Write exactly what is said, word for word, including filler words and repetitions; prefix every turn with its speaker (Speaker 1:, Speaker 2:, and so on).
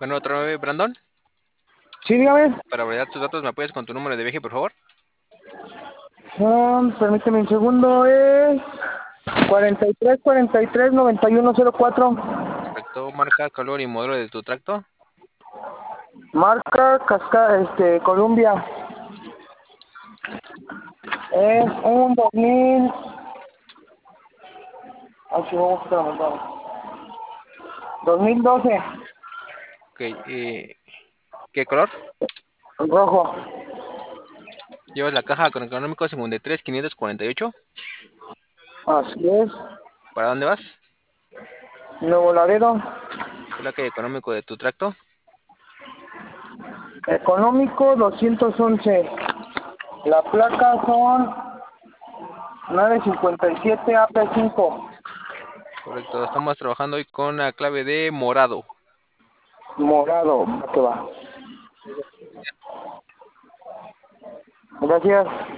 Speaker 1: Bueno, otra vez, Brandon.
Speaker 2: Sí, dígame.
Speaker 1: Para validar tus datos, ¿me apoyas con tu número de viaje, por favor?
Speaker 2: Um, permíteme un segundo. Es cuarenta y tres, cuarenta y tres, noventa y uno cero cuatro.
Speaker 1: Perfecto. Marca, color y modelo de tu tracto.
Speaker 2: Marca Casca, este, Columbia. Es un dos mil. Ay, sí, vamos a trabajar. dos mil doce.
Speaker 1: Ok, eh, ¿qué color?
Speaker 2: Rojo.
Speaker 1: Llevas la caja con económico cincuenta y tres quinientos cuarenta y ocho.
Speaker 2: Así es.
Speaker 1: ¿Para dónde vas?
Speaker 2: Nuevo Laredo.
Speaker 1: Placa y económico de tu tracto.
Speaker 2: Económico doscientos once. La placa son nueve cincuenta y siete A P cinco.
Speaker 1: Correcto, estamos trabajando hoy con la clave de morado.
Speaker 2: Morado. ¿Qué va? Gracias.